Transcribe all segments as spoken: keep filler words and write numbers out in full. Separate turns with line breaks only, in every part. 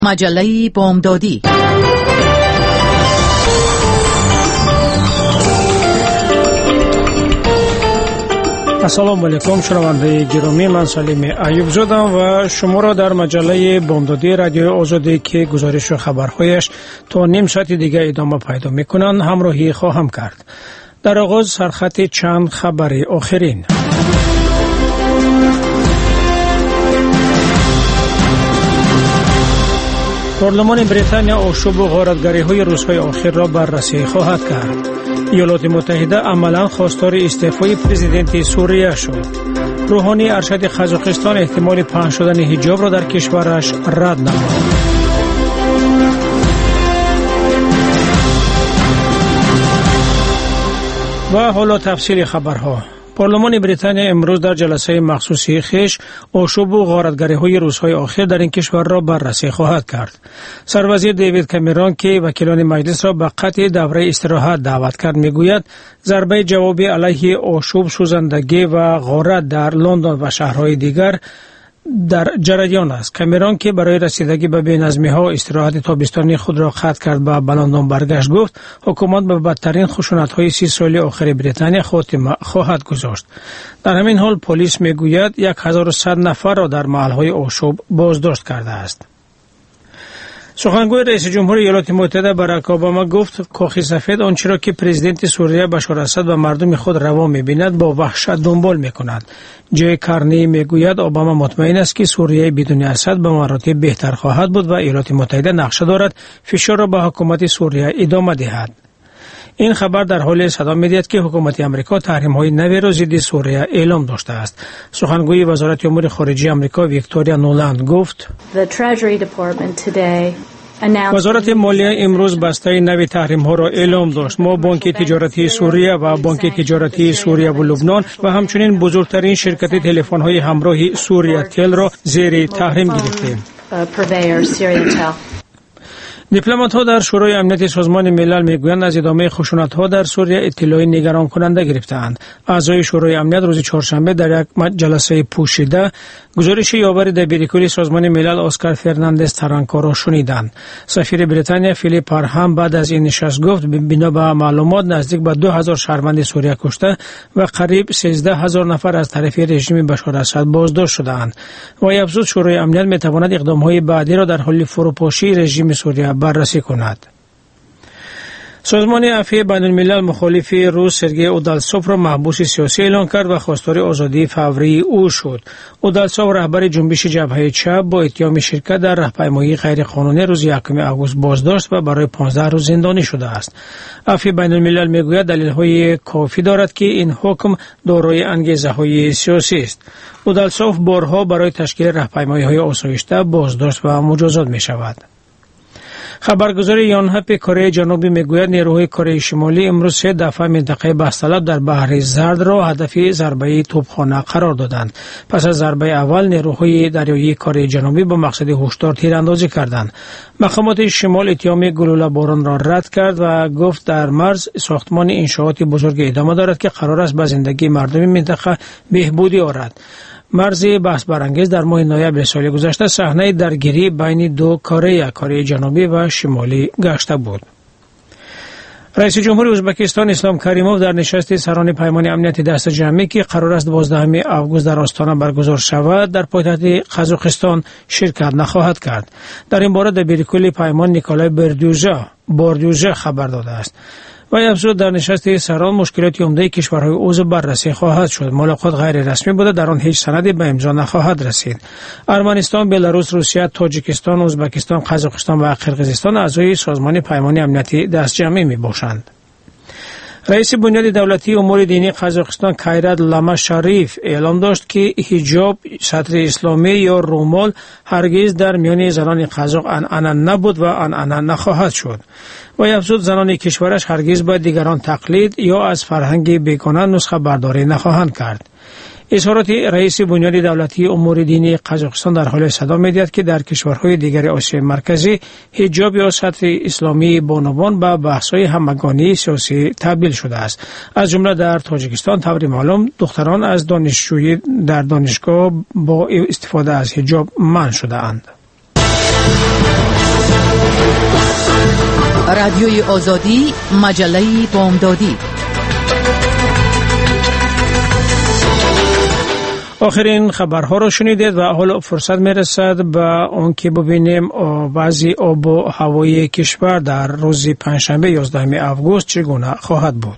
مجله بامدادی.
السلام علیکم شنونده گرامی، من سلیم ایوب زادم و شما را در مجله بامدادی رادیو آزادی که گزارش و خبرهایش تا نیم ساعت دیگه ادامه پیدا میکنند همراهی خواهم کرد. در آغاز سرخط چند خبر آخرین. پارلمان بریتانیا آشوب و غارتگری‌های روزهای آخر را بررسی خواهد کرد. ایالات متحده عملاً خواستار استعفای پرزیدنت سوریه شد. روحانی ارشد قزاقستان احتمال پهن شدن حجاب را در کشورش رد نمود. و حالا تفصیل خبرها. پارلمان بریتانیا امروز در جلسه مخصوصی خیش آشوب و غارتگری‌های روزهای آخر در این کشور را بررسی خواهد کرد. سروزیر دیوید کامرون که وکیلان مجلس را به قطع دوره استراحت دعوت کرد میگوید ضربه جوابی علیه آشوب، سوزندگی و غارت در لندن و شهرهای دیگر در جریان است. کامرون که برای رسیدگی به بی‌نظمی‌ها استراحت تابستانی خود را قطع کرد و به لندن برگشت گفت حکومت به بدترین خشونت‌های سی ساله آخر بریتانیا خاتمه خواهد گذاشت. در همین حال پلیس میگوید هزار و صد نفر را در محل‌های آشوب بازداشت کرده است. سخنگوی رئیس جمهور ایالات متحده باراک اوباما گفت کاخ سفید آنچه را که پرزیدنت سوریه بشار اسد و مردم خود روا می‌بیند با وحشت دنبال می‌کند. جی کارنی میگوید اوباما مطمئن است که سوریه بدون اسد به مراتب بهتر خواهد بود و ایالات متحده نقشه دارد فشار را به حکومت سوریه ادامه دهد. این خبر در حالی صدا می‌دهد که حکومت آمریکا تحریم‌های نوی را ضد سوریه اعلام داشته است. سخنگوی وزارت امور خارجه آمریکا ویکتوریا نولند گفت وزارت مالیه امروز بسته نوی تحریم‌ها را اعلام داشت. ما بانک تجارتی سوریه و بانک تجارتی سوریه و لبنان و همچنین بزرگترین شرکت تلفن‌های همراه سوریه تل را زیر تحریم گرفتیم. دیپلمات‌ها در شورای امنیت سازمان ملل میگویند از ادامه خشونت‌ها در سوریه اطلاعی نگران کننده گرفتند. اعضای شورای امنیت روز چهارشنبه در یک جلسه پوشیده گزارش یاور دبیرکل سازمان ملل اسکار فرناندز ترانکو را شنیدند. سفیر بریتانیا فیلیپ هارهم بعد از این نشست گفت بنا به معلومات نزدیک به دو هزار شهروند سوریه کشته و قریب سیزده هزار نفر از طرف رژیم بشار اسد بازداشت شدند. و افزود شورای امنیت میتواند اقدام‌های بعدی را در حال فروپاشی رژیم سوریه بررسی کند. سازمان عفو بین الملل مخالف روس سرگئی اودالسوف را محبوس سیاسی اعلام کرد و خواستار آزادی فوری او شد. اودالسوف رهبر جنبش جبهه چپ با اتهام شرکت در راهپیمایی غیرقانونی روز یکم آگوست بازداشت و برای پانزده روز زندانی شده است. عفو بین الملل میگوید دلیل‌های کافی دارد که این حکم دارای انگیزه‌های سیاسی است. اودالسوف بارها برای تشکیل راهپیمایی‌های آسایشته بازداشت و مجازات می‌شود. خبرگزاری یانهپ کره جنوبی میگوید نیروهای کره شمالی امروز سه دفعه منطقه بحث‌طلب در بحر زرد را هدف ضربه توپخانه قرار دادند. پس از ضربه اول نیروهای دریایی کره جنوبی با مقصد هشدار تیراندازی کردند. مقامات شمال اتهام گلوله باران را رد کرد و گفت در مرز ساختمان انشاءات بزرگ ادامه دارد که قرار است به زندگی مردم منطقه بهبودی آورد. مرز بحث برانگیز در ماه نوامبر سال گذشته صحنه درگیری بین دو کره کره جنوبی و شمالی گشته بود. رئیس جمهور ازبکستان اسلام کریموف در نشست سران پیمان امنیت دست جمعی که قرار است دوازدهم آگوست در آستانه برگزار شود در پایتخت قزاقستان شرکت نخواهد کرد. در این باره دبیرکل پیمان نیکولای بردیوژا باردیوژا خبر داده است. و افزود در نشست سران مشکلات عمده کشورهای عضو بررسی خواهد شد. ملاقات غیر رسمی بوده، در آن هیچ سندی به امضا نخواهد رسید. ارمنستان، بلاروس، روسیه، تاجیکستان، ازبکستان، قزاقستان و قرقیزستان اعضای سازمان پیمان امنیتی دست جمعی می باشند. رئیس بنیاد دولتی امور دینی قزاقستان کایرات لاما شریف اعلام داشت که حجاب، سطر اسلامی یا رومال هرگز در میان زنان قزاق عنعنه نبود و عنعنه نخواهد شد. و افزود زنان کشورش هرگز به دیگران تقلید یا از فرهنگ بیگانه نسخه برداری نخواهند کرد. اظهارات رئیس بنیاد دولتی امور دینی قزاقستان در حال صدا می‌دهد که در کشورهای دیگر آسیای مرکزی حجاب یا سطر اسلامی بانوان به بحث‌های همگانی سیاسی تبدیل شده است. از جمله در تاجیکستان طور معلوم دختران از دانشجویی در دانشگاه با استفاده از حجاب منع شده اند.
رادیوی آزادی، مجله بامدادی.
آخرین خبرها را شنیدید و حالا فرصت میرسد به اون که ببینیم بعضی آب و هوای کشور در روز پنجشنبه یازدهم آگوست چگونه خواهد بود.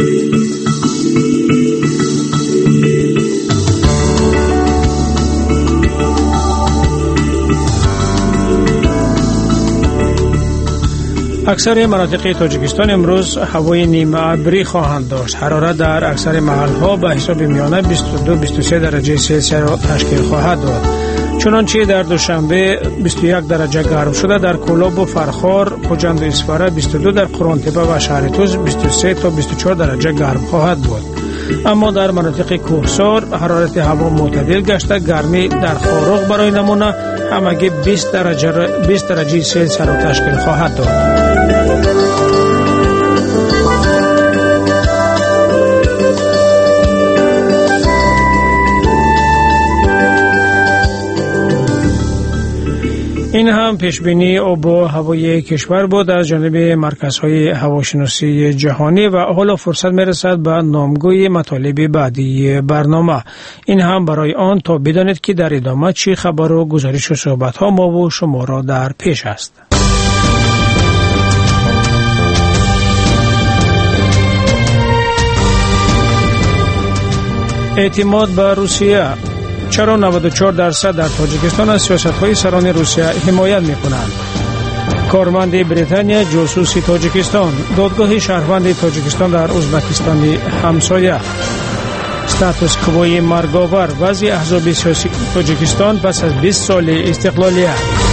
اکثر مناطق تاجیکستان امروز هوای نیمه ابری خواهند داشت. حرارت در اکثر محل‌ها به حساب میانه بیست و دو بیست و سه درجه سلسیوس را تشکیل خواهد داد. چنانچه در دوشنبه بیست و یک درجه گرم شده در کولاب و فرخار، پوجند و اسفاره بیست و دو، در قرانتپه و شهر توز بیست و سه تا بیست و چهار درجه گرم خواهد بود. اما در مناطق کوهسار حرارت هوا معتدل گشته، گرمی در خاروق برای نمونه همگی بیست درجه بیست درجه سلسیوس را تشکیل خواهد داد. این هم پیشبینی آب و هوای کشور بود از جانب مرکزهای هواشناسی جهانی و حالا فرصت میرسد به نامگوی مطالب بعدی برنامه. این هم برای آن تا بدانید که در ادامه چی خبر و گزارش و صحبت ها ما و شما را در پیش است. اعتماد به روسیه. چرا نود و چهار درصد در تاجیکستان از سیاست‌های سران روسیه حمایت می‌کنند؟ کارمند بریتانیا جاسوس تاجیکستان، دادگاه شهروند تاجیکستان در ازبکستان همسایه، استاتوس کوی مرگاور، وضع احزاب سیاسی تاجیکستان پس از بیست سال استقلالیت.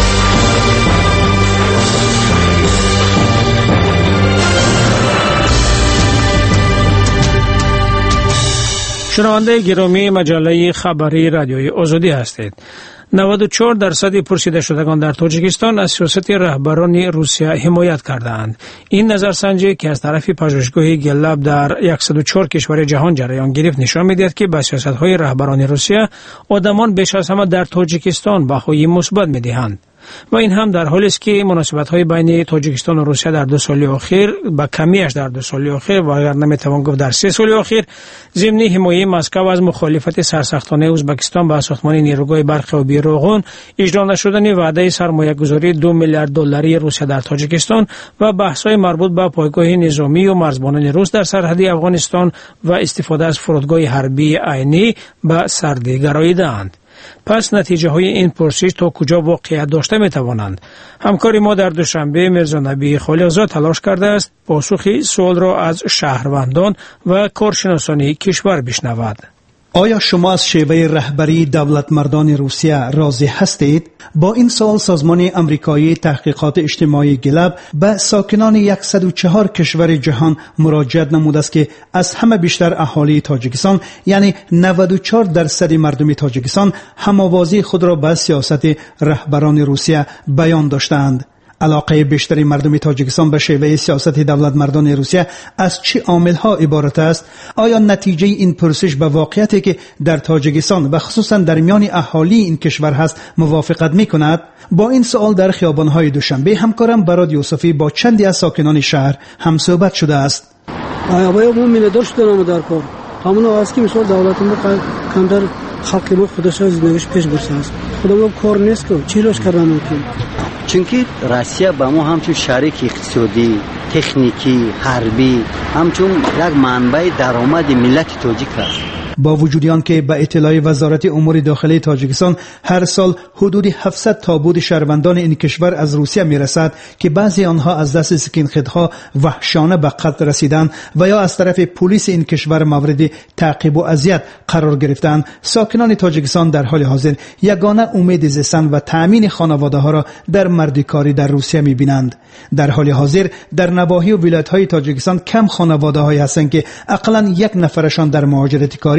شنونده گرامی مجله خبری رادیوی آزادی هستید. نود و چهار درصد پرسیده شدگان در تاجیکستان از سیاست رهبران روسیه حمایت کردند. این نظرسنجی که از طرف پژوهشگاه گلاب در صد و چهار کشور جهان جریان گرفت نشان می‌دهد که به سیاست‌های رهبران روسیه آدمان بیش از همه در تاجیکستان بهای مثبت می‌دهند. و این هم در حالی است که مناسبت‌های بین تاجیکستان و روسیه در دو سال اخیر با کمیش در دو سال اخیر و اگر نمی‌توان گفت در سه سال اخیر ضمن حمایت مسکو از مخالفت سرسختانه ازبکستان به ساختمان نیروگاه برق و بیروغون، اجرا نشدن وعده سرمایه‌گذاری دو میلیارد دلاری روسیه در تاجیکستان و بحث‌های مربوط به پایگاه نظامی و مرزبانان روس در سرحد افغانستان و استفاده از فرودگاه حربی عینی به سردی گراییدند. پس نتیجه های این پرسش تا کجا واقعیت داشته می توانند؟ همکار ما در دوشنبه میرزا نبی خالقزاد تلاش کرده است پاسخ سوال را از شهروندان و کارشناسان کشور بشنود.
آیا شما از شیوه رهبری دولت مردان روسیه راضی هستید؟ با این سوال سازمان امریکایی تحقیقات اجتماعی گلاب به ساکنان صد و چهار کشور جهان مراجعت نموده است که از همه بیشتر اهالی تاجیکستان یعنی نود و چهار درصد مردم تاجیکستان هم‌آوازی خود را به سیاست رهبران روسیه بیان داشتند. علاقه بیشتری مردم تاجیکستان به شیوه سیاست دولت مردان روسیه از چه عامل‌ها عبارت است؟ آیا نتیجه این پرسش به واقعیتی که در تاجیکستان و خصوصا در میان اهالی این کشور هست موافقت می‌کند؟ با این سوال در خیابان‌های دوشنبه همکارم براد یوسفی با چندی از ساکنان شهر هم صحبت شده است.
آیا باید ما می‌نداشت دارم در کار. همون از که مثلا دولت ما کمتر خلق ما خودش از زندگیش پیش برسه است. خدا ما کار نیست که چیلاش کردن ممکن.
چونکه روسیه با ما همچون شریک اقتصادی، تکنیکی، حربی، همچون یک منبع درآمد ملت تاجیک است.
با وجود آنکه به اطلاع وزارت امور داخلی تاجیکستان هر سال حدود هفتصد تابوت شهروندان این کشور از روسیه میرسد که بعضی آنها از دست سکینخدها وحشانه به قتل رسیدند و یا از طرف پلیس این کشور مورد تعقیب و اذیت قرار گرفتند، ساکنان تاجیکستان در حال حاضر یگانه امید زیستن و تأمین خانواده ها را در مردکاری در روسیه میبینند. در حال حاضر در نواحی و ولایت‌های تاجیکستان کم خانواده هایی هستند که اقلاً یک نفرشان در مهاجرت کاری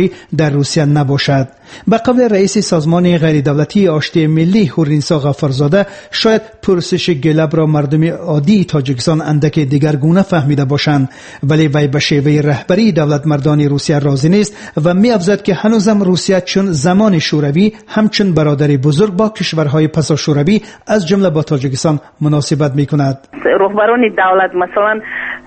کاری در روسیه نباشد. به قول رئیس سازمان غیر دولتی آشتی ملی هورینسا غفارزاده، شاید پرسش گلب را مردم عادی تاجیکستان اندک دیگرگونه فهمیده باشند، ولی وی به شیوه رهبری دولت مردان روسیه راضی نیست و می افزاید که هنوزم روسیه چون زمان شوروی همچون برادری بزرگ با کشورهای پسا شوروی از جمله با تاجیکستان مناسبت می کند.
رهبران دولت مثلا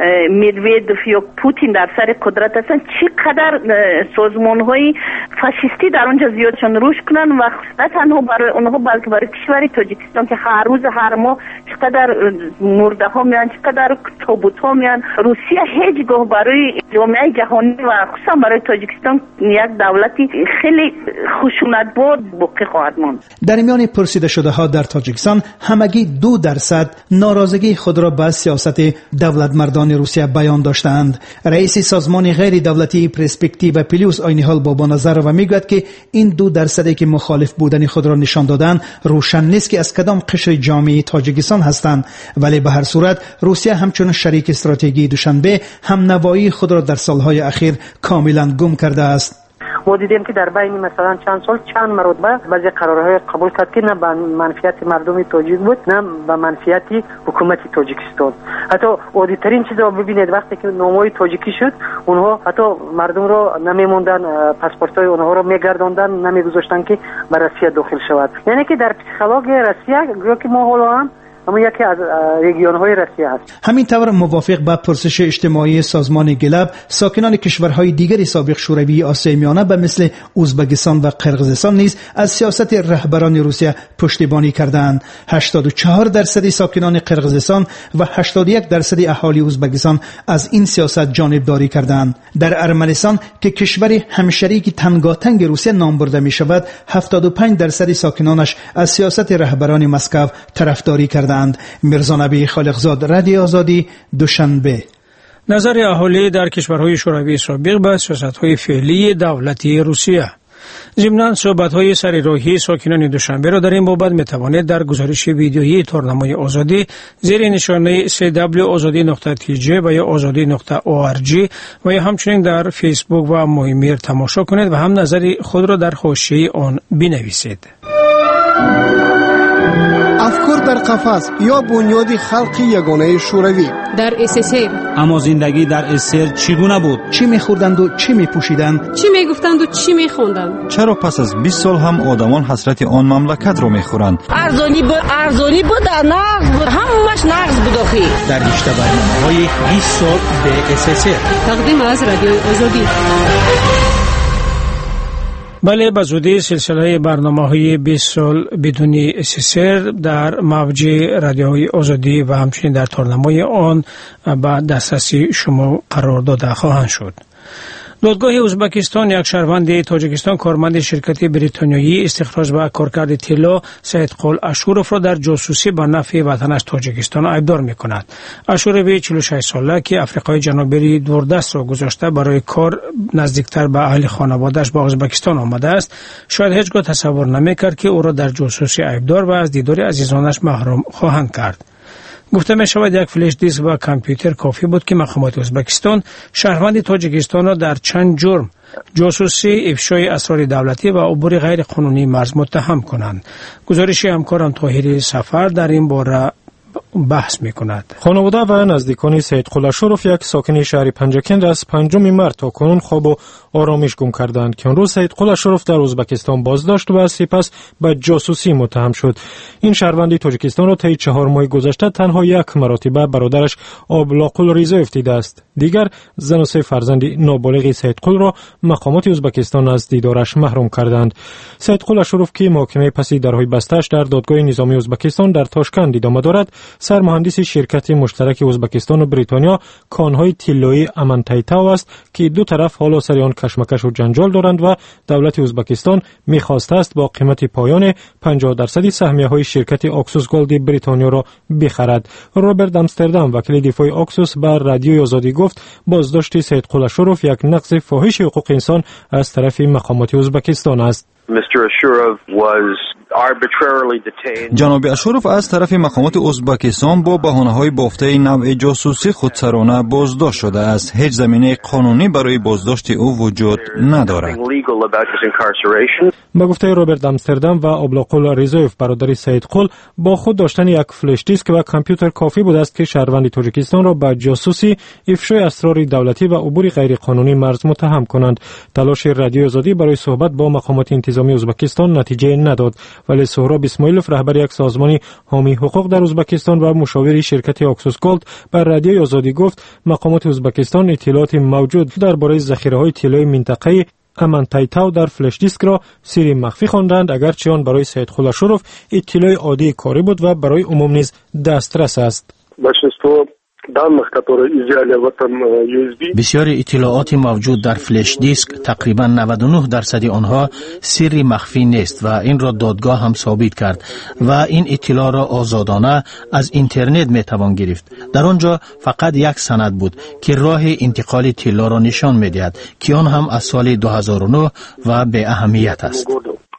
میدویدوف یا پوتین در سر قدرت هستند، چقدر سازمان‌های فاشیستی در اونجا زیاد شدن روش کنن و نه تنها برای اونها بلکه برای کشور تاجیکستان که هر روز هر ماه چقدر مرده ها میان، چقدر تابوت ها میان. روسیه هیچگاه برای جامعه جهانی و خصوصا برای تاجیکستان یک دولتی خیلی خشونتبار باقی خواهد ماند.
در میان پرسیده شده ها در تاجیکستان همگی دو درصد ناراضگی خود را به سیاست دولت مردان روسیه بیان داشتند. رئیس سازمان غیر دولتی پرسپکتیو پلیوس عین حال با نظر و میگوید که این دو درصدی که مخالف بودن خود را نشان دادن روشن نیست که از کدام قشر جامعه تاجیکستان هستند، ولی به هر صورت روسیه همچون شریک استراتژیکی دوشنبه هم نوایی خود را در سالهای اخیر کاملا گم کرده است.
ما دیدیم که در بین مثلا چند سال چند مرتبه بعضی قرارهای قبول کرد که نه به منفعت مردم تاجیک بود نه به منفعت حکومت تاجیکستان. حتی عادی‌ترین چیزا ببینید وقتی که نامه‌های تاجیکی شد اونها حتی مردم رو نمیموندن، پاسپورت‌های اونها رو میگرداندن، نمیگذاشتن که به روسیه داخل شود. یعنی که در پسیخولوژی روسیه گویا که ما حالا هم اما یکی از رژیون‌های روسیه است.
همین طور موافق با پرسش اجتماعی سازمان گلب، ساکنان کشورهای دیگر سابق شوروی آسیای میانه به مثل ازبکستان و قرقیزستان نیز از سیاست رهبران روسیه پشتیبانی کردند. هشتاد و چهار درصد ساکنان قرقیزستان و هشتاد و یک درصد اهالی ازبکستان از این سیاست جانبداری کردند. در ارمنستان که کشور همشریک تنگاتنگ روسیه نام برده می شود، هفتاد و پنج درصد ساکنانش از سیاست رهبران مسکو طرفداری کردند. میرزا نبی خالقزاد، رادیو آزادی، دوشنبه.
نظر اهالی در کشورهای شوروی سابق به سیاست‌های فعلی دولتی روسیه. ضمناً صحبت‌های سر راهی ساکنان دوشنبه را در این بابت می‌توانید در گزارش ویدیویی تورنمای آزادی زیر نشانه سی دبلیو آزادی نقطه تی جی و یا آزادی نقطه او آر جی و یا همچنین در فیسبوک و ماهمیر تماشا کنید و هم نظر خود را در حاشیه آن بنویسید.
افکار در قفس یا بنیاد خلق یگانه شوروی
در اس اس ار.
اما زندگی در اس اس ار چگونه بود؟
چی می‌خوردند و چی می‌پوشیدند؟
چی می‌گفتند و چی می‌خواندند؟
چرا پس از بیست سال هم آدمان حسرت آن مملکت را می‌خورند؟
ارزانی بود، ارزانی بود، نقد بود، همش نقد بود آخی.
در رشته برنامه‌های بیست سال به اس اس ار.
تقدیم از رادیو آزادی.
بله، به زودی سلسله برنامه‌های بیست سال بدون اس اس ار در موج رادیوی آزادی و همچنین در تورنمای آن به دسترس شما قرار داده خواهند شد. دادگاه ازبکستان یک شهروند تاجیکستان کارمند شرکت بریتانیایی استخراج و کارکرد طلا سید قول اشورف را در جاسوسی به نفع وطنش تاجیکستان ایبدار می‌کند. اشورف چهل و شش ساله که آفریقای جنوبی دوردست را گذاشته برای کار نزدیکتر به اهل خانواده‌اش به ازبکستان آمده است، شاید هیچگاه تصور نمی‌کرد که او را در جاسوسی ایبدار و از دیدار عزیزانش محروم خواهند کرد. گفته می شود یک فلش دیسک و کامپیوتر کافی بود که مقامات ازبکستان شهروند تاجیکستان را در چند جرم جاسوسی، افشای اسرار دولتی و عبور غیر قانونی مرز متهم کنند. گزارش همکارم طاهری سفر در این باره بحث می‌کند.
خانواده و نزدیکان سید قول اشورف یک ساکن شهر پنجکند از پنجم مارس تا کنون خواب و آرامش گم کردند که آن روز سید قول اشورف در ازبکستان بازداشت و سپس به جاسوسی متهم شد. این شهروند تاجیکستان را طی چهار ماه گذشته تنها یک مرتبه برادرش آبلاقول ریزایف دیده است. دیگر زن و سه فرزند نابالغ سید قول را مقامات ازبکستان از دیدارش محروم کردند. سید قول اشورف که محاکمه پسی درهای بسته‌اش در دادگاه نظامی ازبکستان در تاشکند ادامه دارد، سرمهندس شرکت مشترک ازبکستان و بریتانیا کانهای طلایی امانتایتاو است که دو طرف حالا سر آن کشمکش و جنجال دارند و دولت ازبکستان می‌خواسته است با قیمت پایان پنجاه درصد سهمیه‌های شرکت اکسوس گلد بریتانیا را بخرد. روبرت امستردام وکیل دفاع اکسوس بر رادیوی آزادی گفت بازداشت سید قول اشورف یک نقض فاحش حقوق انسان از طرف مقامات ازبکستان است.
Mister Ashurov was
جناب اشرف از طرف مقامات ازبکستان با بهانه‌های بافته نوع جاسوسی خودسرانه بازداشت شده است. هیچ زمینه قانونی برای بازداشت او وجود ندارد.
با گفته روبرت امستردام و ابلاقل ریزایف برادر سید قل، با خود داشتن یک فلش دیسک و کامپیوتر کافی بود است که شهروند تاجیکستان را به جاسوسی، افشای اسرار دولتی و عبور غیرقانونی مرز متهم کنند. تلاش رادیو آزادی برای صحبت با مقامات انتظامی ازبکستان نتیجه نداد، ولی سهراب اسماعیلوف رهبر یک سازمان حامی حقوق در ازبکستان و مشاور شرکت اکسوس گولد بر رادیو آزادی گفت مقامات ازبکستان اطلاعات موجود درباره ذخیره‌های طلای منطقه‌ای امان تایتاو در فلش دیسک را سری مخفی خواندند، اگرچه آن برای سید قل اشرف اطلاع عادی کاری بود و برای عموم نیز دسترس است.
بسیار اطلاعات موجود در فلش دیسک، تقریبا نود و نه درصد آنها سری مخفی نیست و این را دادگاه هم ثابت کرد و این اطلاع را آزادانه از اینترنت می توان گرفت. در آنجا فقط یک سند بود که راه انتقال اطلاع را نشان می دهد که آن هم از سال دو هزار و نه و به اهمیت است.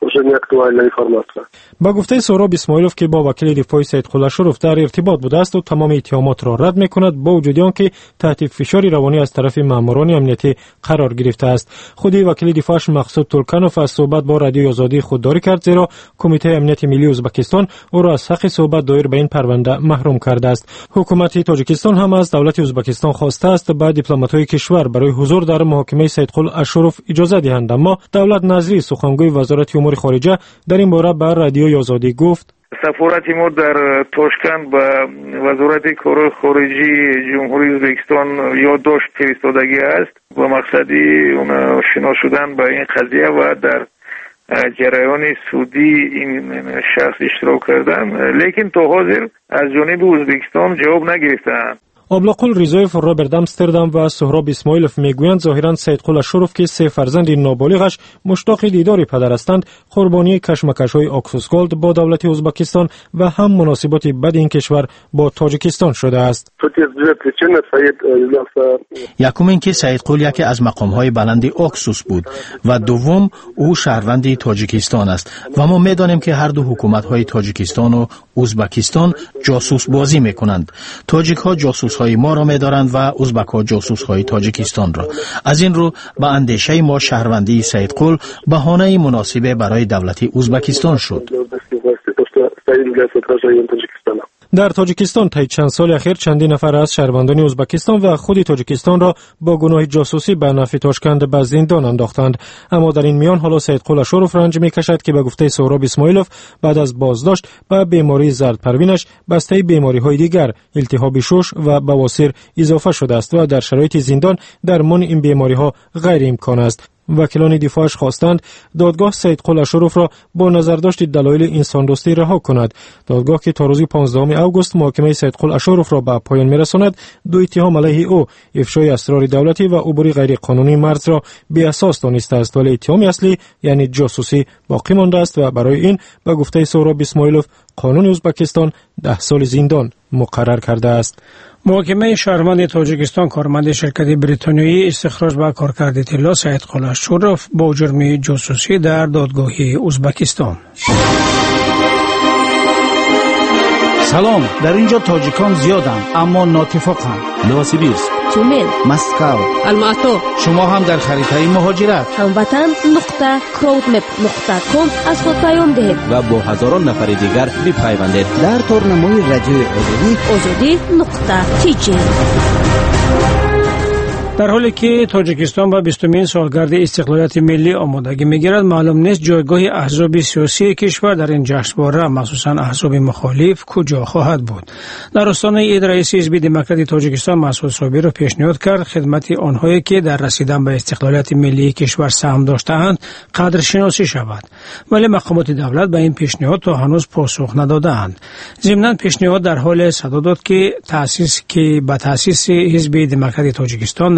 با گفته سهراب اسماعیلوف که با وکیل دفاع سید قل اشرف در ارتباط بوده است و تمام اتهامات را رد می‌کند، با وجود آنکه تحت فشار روانی از طرف ماموران امنیتی قرار گرفته است. خود وکیل دفاعش مقصود تولکانوف از صحبت با رادیو آزادی خودداری کرد، زیرا کمیته امنیت ملی ازبکستان او را از حق صحبت دایر به این پرونده محروم کرده است. حکومت تاجیکستان هم از دولت ازبکستان خواسته است با دیپلمات‌های کشور برای حضور در محاکمه سید قل اشرف اجازه دهند، اما دولت نظری سخنگوی وزارت امور خارجه در این باره بر رادیو آزادی گفت
سفارت ما در تاشکند به وزارت کار خارجی جمهوری ازبکستان یادداشت فرستادگی است با مقصدی اون شنا شدن به این قضیه و در جریان سودی این شخص اشتراک کردن، لیکن تا حاضر از جانب ازبکستان جواب نگرفتند.
ابلاقل ریزایف، روبرت امستردام و سهراب اسماعیلوف میگویند ظاهرا سید قل اشرف که سه فرزند نابالغش مشتاق دیدار پدر هستند، قربانی کشمکش‌های اکسوس گولد با دولت ازبکستان و هم مناسبات بد این کشور با تاجیکستان شده است.
یکم اینکه سید قل یکی از مقام‌های بلند اکسوس بود و دوم او شهروند تاجیکستان است و ما می‌دانیم که هر دو حکومت‌های تاجیکستان و ازبکستان جاسوس بازی می‌کنند. تاجیک‌ها جاسوس های ما را می دارند و ازبک ها جاسوس های تاجیکستان را. از این رو با اندیشه ما شهروندی سید قل بهانه مناسب برای دولت ازبکستان شد.
در تاجیکستان طی چند سال اخیر چندین نفر از شهروندان ازبکستان و خود تاجیکستان را با گناه جاسوسی به نفع تاشکند به زندان انداختند، اما در این میان حالا سید قل اشرف رنج میکشد که به گفته سهراب اسماعیلوف بعد از بازداشت به بیماری زردپروینش بسته بیماری های دیگر، التهاب شش و بواسیر اضافه شده است و در شرایط زندان درمان این بیماری ها غیر امکان است. وکیلان دفاعش خواستند دادگاه سید قل اشرف را با نظرداشت دلایل انسان دوستی رها کند. دادگاه که تا روز پانزدهم آگوست محاکمه سید قل اشرف را به پایان میرساند، دو اتهام علیه او افشای اسرار دولتی و عبور غیر قانونی مرز را بی اساس دانسته است، ولی اتهام اصلی یعنی جاسوسی باقی مانده است و برای این به گفته سهراب اسماعیلوف قانون ازبکستان ده سال زندان مقرر کرده است.
محاکمه شهروند تاجیکستان کارمند شرکت بریتانیایی استخراج و کارکرد طلا سید قل اشرف با جرم جاسوسی در دادگاه ازبکستان.
سلام، در اینجا تاجیکان زیادند اما ناتفاقند. نوسیبیرسک،
تومن،
مسکو،
الماتو.
شما هم در خریطه مهاجرت
هموطن نقطه کراودمپ نقطه کام از خود پیام دهید
و با هزاران نفر دیگر بپیوندید
در تورنمای رادیو آزادی
آزادی نقطه تی جی.
در حالی که تاجیکستان با بیستمین سالگرد استقلالیت ملی آمادگی می‌گیرد، معلوم نیست جایگاه احزاب سیاسی کشور در این جشنواره، مخصوصاً احزاب مخالف، کجا خواهد بود. در آستانه عید رئیس حزب دموکرات تاجیکستان مسعود صابری را پیشنهاد کرد خدمت آنهایی که در رسیدن به استقلالیت ملی کشور سهم داشته‌اند قدرشناسی شود، ولی مقامات دولت به این پیشنهاد تا هنوز پاسخ نداده‌اند. ضمناً پیشنهاد در حال صدا داد که تأسیس که به تأسیس حزب دموکرات تاجیکستان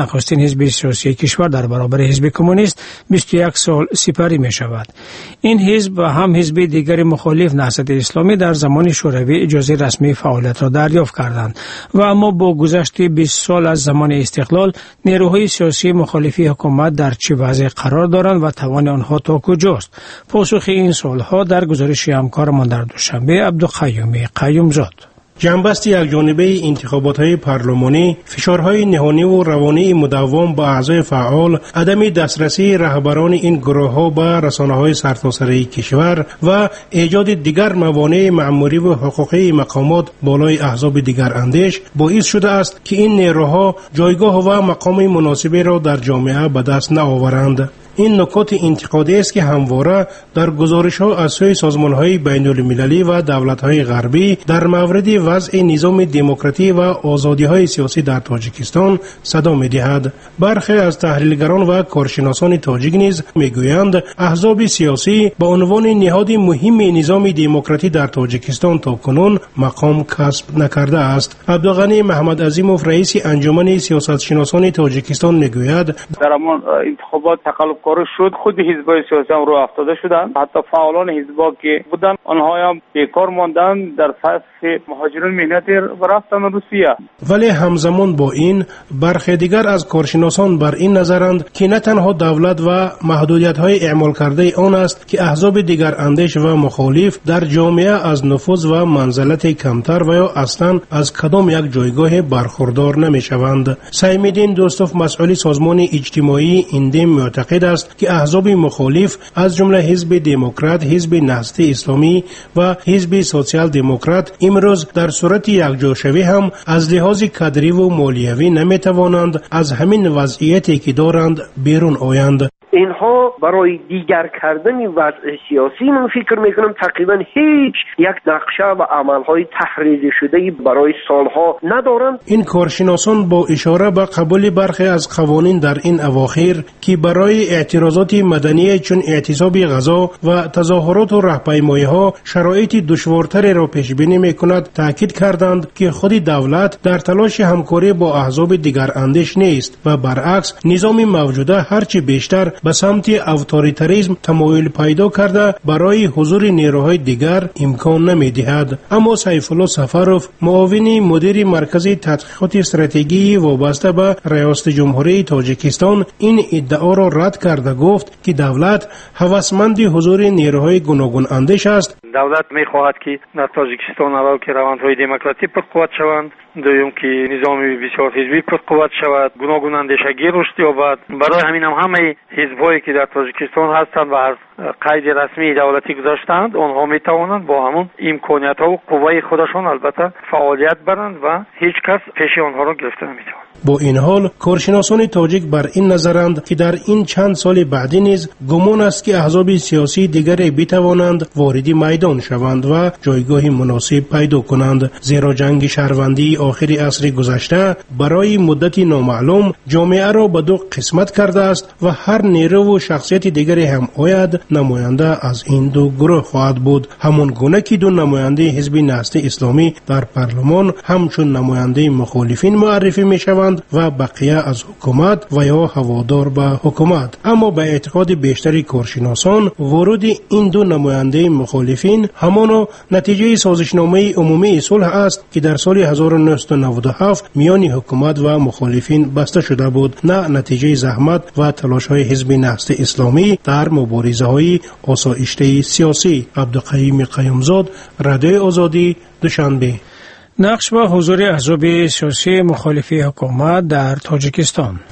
نخستین حزب سیاسی کشور در برابر حزب کمونیست بیست و یک سال سپری می شود. این حزب و هم حزب دیگر مخالف نهضت اسلامی در زمان شوروی اجازه رسمی فعالیت را دریافت کردند و اما با گذشت بیست سال از زمان استقلال نیروهای سیاسی مخالفی حکومت در چه وضع قرار دارند و توان آنها تا کجاست؟ پاسخ این سوالها در گزارش همکارمان در دوشنبه عبدالقیوم قیومزاد.
جنبست یک جانبه انتخابات‌های پارلمانی، فشارهای نهانی و روانی مداوم با اعضای فعال، عدم دسترسی رهبران این گروه‌ها به رسانه‌های سرتاسری کشور و ایجاد دیگر موانع مأموری و حقوقی مقامات بالای احزاب دیگر اندیش باعث شده است که این نیروها جایگاه و مقام مناسبی را در جامعه به دست نآورند. این نکات انتقادی است که همواره در گزارش‌ها از سوی سازمان‌های بین‌المللی و دولت‌های غربی در مورد وضع نظام دموکراتی و آزادی‌های سیاسی در تاجیکستان صدا می‌دهد. برخی از تحلیلگران و کارشناسان تاجیک نیز می‌گویند احزاب سیاسی به عنوان نهاد مهم نظام دموکراتی در تاجیکستان تاکنون مقام کسب نکرده است. عبدالغنی محمد عظیموف رئیس انجمن سیاستشناسان تاجیکستان می‌گوید
در همان انتخابات تقلب کار شد، خود حزب‌های سیاسی هم رو افتاده شدند. حتی فعالان حزب‌ها که بودند آنها هم بیکار ماندند، در فصل مهاجران مهنت رفتن روسیه.
ولی همزمان با این برخی دیگر از کارشناسان بر این نظرند که نه تنها دولت و محدودیت‌های اعمال کرده آن است که احزاب دیگر اندیش و مخالف در جامعه از نفوذ و منزلت کمتر و یا اصلا از کدام یک جایگاه برخوردار نمی‌شوند. سیم‌الدین دوستوف مسئول سازمان اجتماعی ایندم معتقد است که احزاب مخالف از جمله حزب دموکرات، حزب نهضت اسلامی و حزب سوسیال دموکرات امروز در صورت یکجاشوی هم از لحاظ کادری و مالیوی نمیتوانند از همین وضعیتی که دارند بیرون آیند.
اینها برای دیگر کردن وضع سیاسی من فکر میکنم تقریبا هیچ یک نقشه و عملهای تحریزی شده برای سالها ندارند.
این کارشناسان با اشاره به قبول برخی از قوانین در این اواخر که برای اعتراضات مدنی چون اعتصاب غذا و تظاهرات و راهپیمایی ها شرایط دشوارتری را پیش بینی میکند تاکید کردند که خود دولت در تلاش همکاری با احزاب دیگر اندیش نیست و برعکس نظام موجوده هرچی بیشتر به سمت اتوریتاریسم تمایل پیدا کرده برای حضور نیروهای دیگر امکان نمیدهد. اما سیف الله سفروف معاون مدیر مرکز تحقیقات استراتژی وابسته به ریاست جمهوری تاجیکستان این ادعا را رد کرده گفت که دولت هوسمند حضور نیروهای گوناگون اندیش است.
دولت میخواهد که در تاجیکستان اول که روندهای دموکراتی پرقوت شوند، دوم که نظام بسیار حزبی پرقوت شود، گوناگون اندیشگی رشد یابد. برای همین هم همه حزبایی که در تاجیکستان هستند و هر قید رسمی دولتی گذاشتند آنها میتوانند با همون امکانیت ها و قوه خودشان البته فعالیت برند و هیچ کس پیش آنها را گرفته نمیتواند.
با این حال کارشناسان تاجیک بر این نظرند که در این چند سال بعدی نیز گمان است که احزاب سیاسی دیگری بتوانند وارد میدان شوند و جایگاه مناسب پیدا کنند، زیرا جنگ شهروندی آخر عصر گذشته برای مدتی نامعلوم جامعه را به دو قسمت کرده است و هر نیرو و شخصیت دیگری هم آید نماینده از این دو گروه خواهد بود، همون گونه که دو نماینده حزب نهضت اسلامی در پارلمان همچون نماینده مخالفین معرفی می شوند و بقیه از حکومت و یا هوادار به حکومت. اما به اعتقاد بیشتر کارشناسان ورود این دو نماینده مخالفین همان نتیجه سازشنامه عمومی صلح است که در سال هزار و نهصد و نود و هفت میان حکومت و مخالفین بسته شده بود، نه نتیجه زحمت و تلاش های حزب نهضت اسلامی در مبارزه های آسایشته سیاسی. عبدالقیوم قیومزاد، رادیو آزادی، دوشنبه.
نقش و حضور احزاب سیاسی مخالفی حکومت در تاجیکستان.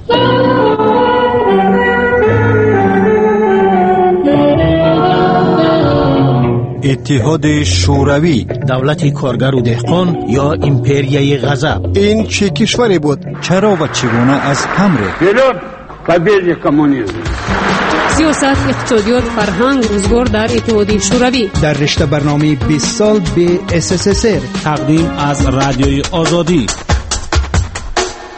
اتحاد شوروی،
دولت کارگر و دهقان یا امپریای غضب.
این چه کشوری بود؟
چرا و چگونه از هم ریخت؟
победе коммунизма.
سیاست، اقتصادیات، فرهنگ، روزگار در اتحادیه شوروی.
در رشته برنامه بیست سال به اس اس اس ار.
تقدیم از رادیوی آزادی.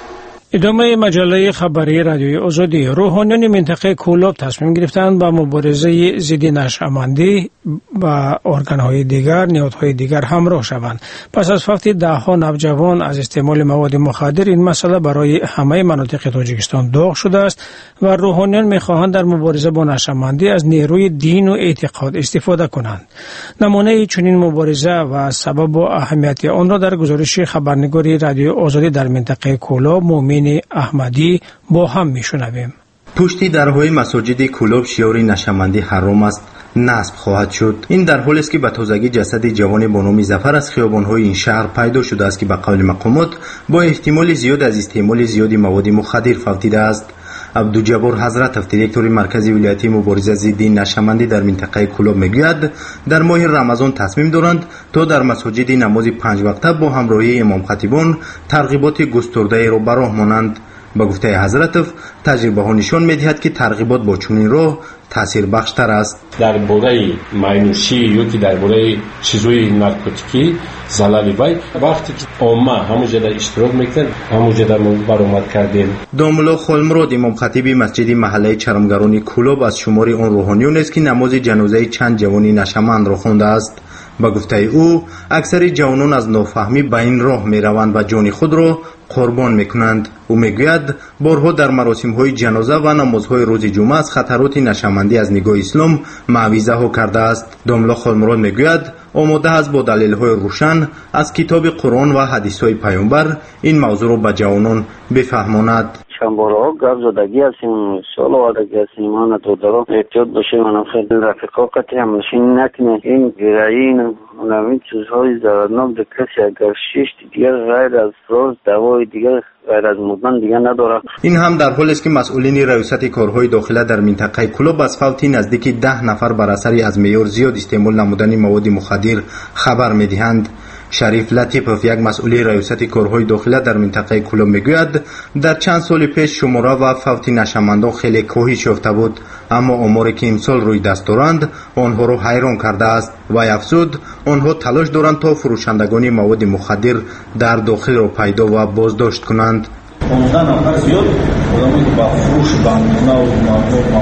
ادامه مجله خبری رادیوی آزادی. روحانیان منطقه کولاب تصمیم گرفتند با مبارزه ضد نشهمندی با ارگان‌های دیگر نهادهای دیگر همراه شوند. پس از فوت ده‌ها نوجوان از استعمال مواد مخدر، این مسئله برای همه مناطق تاجیکستان داغ شده است و روحانیان می‌خواهند در مبارزه با نشهمندی از نیروی دین و اعتقاد استفاده کنند. نمونه چنین مبارزه و سبب و اهمیت آن را در گزارش خبرنگاری رادیو آزادی در منطقه کولاب مومن احمدی با هم میشنویم.
پشتی درهای مساجد کولاب شعار نشهمندی حرام است نصب خواهد شد. این در حالی است که به تازگی جسد جوان با نام ظفر از خیابان‌های این شهر پیدا شده است که به قول مقامات با احتمال زیاد از استعمال زیادی مواد مخدر فوتیده است. عبدالجبار حضرتов دیرکتور مرکز ولایتی مبارزه ضد نشهمندی در منطقه کولاب میگوید در ماه رمضان تصمیم دارند تا در مساجد نماز پنج وقته با همراهی امام خطیبان ترغیبات گسترده را به راه مانند. با گفته حضرتов تجربه ها نشان میدهد که ترغیبات با چنین راه تاثیر بخشتر است.
درباره ماینوشی یا که درباره چیزهای نارکوتیکی زلالی وای وقتی که عامه همونجا در اشتراک میکنن همونجا در برآمد کردیم.
داملا خالمراد امام خطیب مسجد محله چرمگرانی کولاب از شمار آن روحانیون است که نماز جنازه چند جوانی نشهمند را خوانده است. با گفته او اکثر جوانان از نافهمی به این راه می روند و جان خود را قربان میکنند. او میگوید بارها در مراسم های جنازه و نمازهای روز جمعه از خطرات نشهمندی از نگاه اسلام موعظه ها کرده است. داملا خالمراد میگوید آماده است با دلیل های روشن از کتاب قرآن و حدیث های پیامبر این موضوع را به جوانان بفهماند.
چند بارها گپ زدگی هستیم، سال آوردگی هستیم، ایمان تو درو احتیاط باشه. منم خیلی رفیقا قطعی همنشین نکنه این گرایی این چیزهای ضررناک به کسی اگر شش دیگر غیر از راز دوای دیگر غیر از مدمن دیگر نداره.
این هم در حالی است که مسئولین ریاست کارهای داخله در منطقه کولاب از فوت نزدیک ده نفر بر اثر از معیار زیاد استعمال نمودن مواد مخدر خبر میدهند. شریف لطیفов یک مسئول ریاست کارهای داخله در منطقه کولاب میگوید در چند سال پیش شماره و فوت نشهمندان خیلی کاهش یافته بود، اما آماری که امسال روی دست دارند آنها را حیران کرده است و افزود آنها تلاش دارند تا فروشندگان مواد مخدر در داخل را پیدا و بازداشت کنند.
پانزده نفر زیاد آدمی که با فروش بانک‌ها و مواد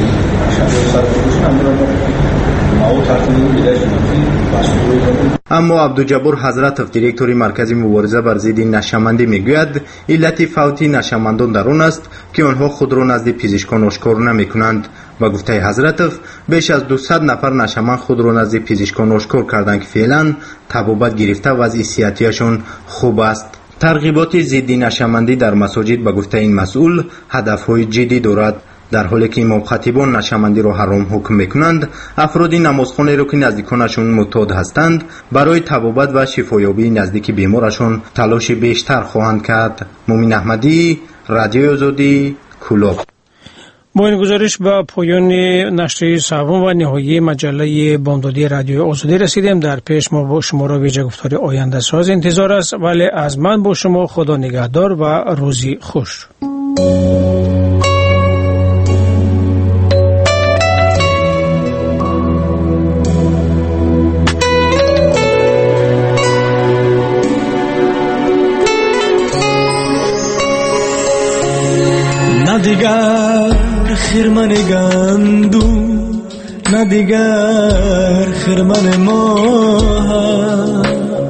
اما عبدالجبار حضرتov دیرکتور مرکز مبارزه بر ضد نشهمندی میگوید علت فوت نشهمندان در آن است که آنها خود را نزد پزشکان آشکار نمیکنند. و گفته حضرتov بیش از دویست نفر نشهمند خود را نزد پزشکان آشکار کردند که فعلا طبابت گرفته وضع صحتیشان خوب است. ترغیبات ضد نشهمندی در مساجد به گفته این مسئول هدفهای جدی دارد. در حالی که امام خطیبان نشهمندی را حرام حکم میکنند، افرادی نمازخانه را که نزدیکانشان معتاد هستند برای طبابت و شفایابی نزدیک بیمارشان تلاش بیشتر خواهند کرد. مومن احمدی، رادیو آزادی، کولاب.
با این گزارش به پایان نشریه سوم و نهایی مجله بامدادی رادیو آزادی رسیدیم. در پیش ما با شما را ویژه گفتار آینده ساز انتظار است، ولی از من با شما خدا نگهدار و روزی خوش.
نه دیگر خرمن گندو، نه دیگر خرمن ماه،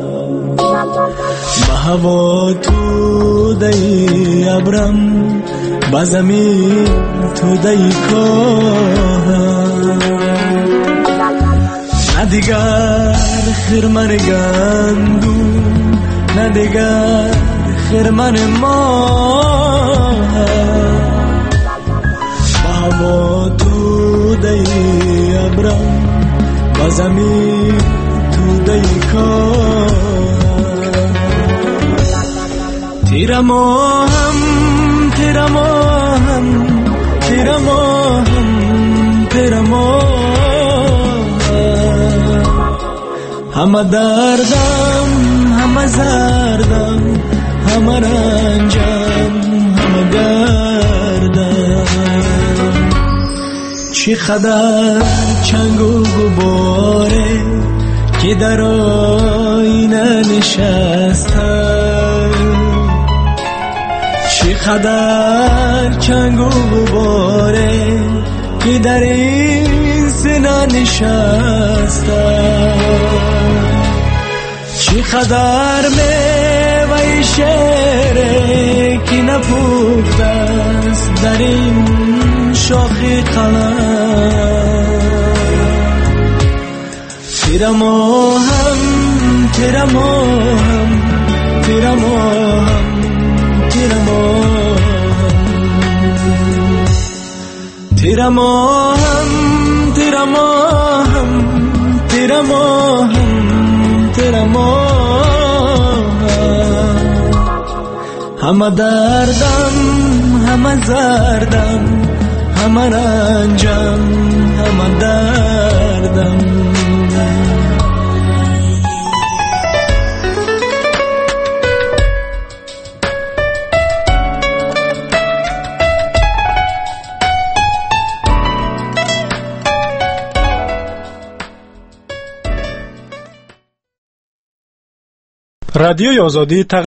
به هوا تو دی ابرم، به زمین تو دی کاه. نه دیگر خرمن گندو، نه دیگر خرمن ماه، با تو دی ابرم، با زمین تو دی کار. تیرا ماهم تیرا ماهم تیرا ماهم تیرا ماهم، همه دردم همه زردم همه رنجم همه گردم. چی خدر چنگ و گباره که در آینه نشسته، چی قدر چنگ و غباره که در این سینه نشسته، چقدر میوه شعره که نپخته است در این شاخ قلم. تیره ماهم تیره ماهم تیره ماهم تیره ماهم تیره ماهم تیره ماهم تیره ماهم تیره ماهم. همه دردم همه زردم همه رنجم همه دردم.
رادیوی آزادی